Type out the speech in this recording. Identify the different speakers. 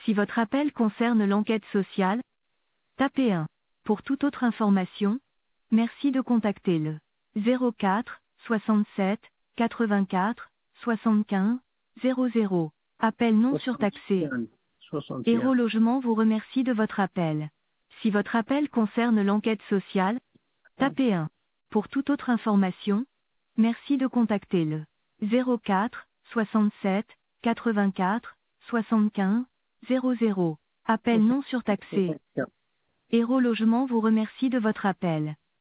Speaker 1: Si votre appel concerne l'enquête sociale, tapez 1. Pour toute autre information, merci de contacter le 04 67 84 75 00. Appel non surtaxé.
Speaker 2: 61.
Speaker 1: Héros Logement vous remercie de votre appel. Si votre appel concerne l'enquête sociale, tapez 1. Pour toute autre information, merci de contacter le 04 67 84 75 00. Appel non surtaxé. Héros Logement vous remercie de votre appel.